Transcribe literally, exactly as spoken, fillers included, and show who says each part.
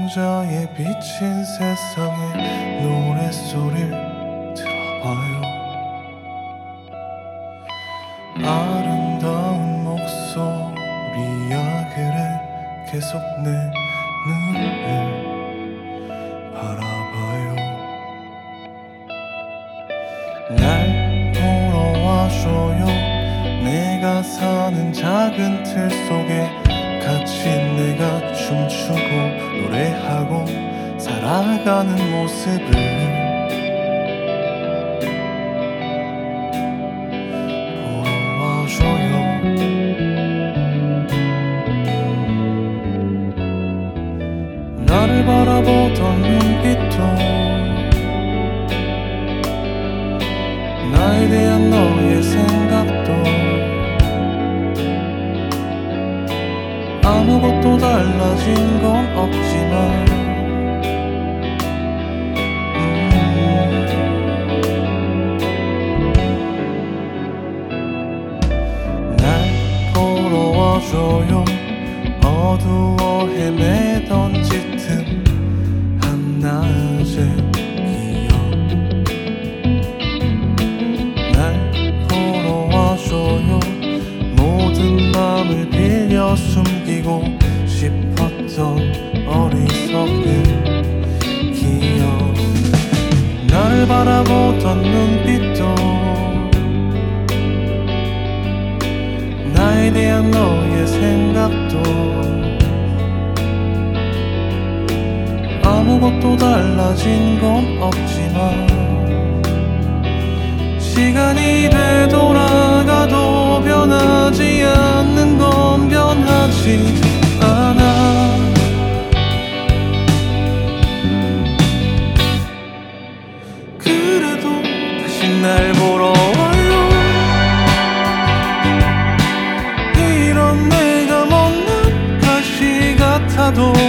Speaker 1: 그림자에 비친 세상의 노랫소리를 들어봐요. 아름다운 목소리야 그래 계속 내 눈을 바라봐요. 날 보러 와줘요. 내가 사는 작은 틀 속에 같이 내가 춤추고 노래하고 살아가는 모습을 보러 와줘요. 나를 바라보던 눈빛도 나에 대한 너의 생각도 아무것도 달라진 건 없지만 음 날 보러 와줘요. 어두워 헤매던 짙은 한낮의 기억 날 보러 와줘요. 모든 맘을 빌려 숨기고 싶었던 어리석은 기억 나를 바라보던 눈빛도 나에 대한 너의 생각도 아무것도 달라진 건 없지만 시간이 되돌아가도 변하지 않는 건 변하지 않아. 그래도 다시 날 보러 와요. 이런 내가 못난 가시 같아도